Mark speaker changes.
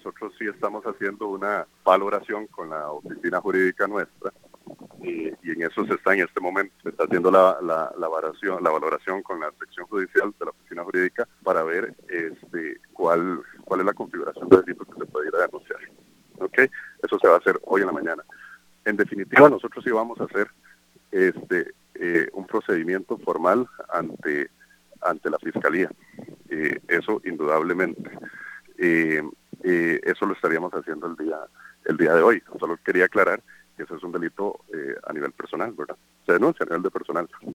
Speaker 1: nosotros sí estamos haciendo una valoración con la oficina jurídica nuestra y en eso se está en este momento. Se está haciendo la valoración con la sección judicial de la oficina jurídica para ver cuál es la configuración del delito que se puede ir a denunciar. ¿Okay? Eso se va a hacer hoy en la mañana. En definitiva, nosotros sí vamos a hacer un procedimiento formal ante la Fiscalía. Eso indudablemente. Eso lo estaríamos haciendo el día de hoy. Solo quería aclarar que eso es un delito a nivel personal, ¿verdad? Se denuncia a nivel de personal.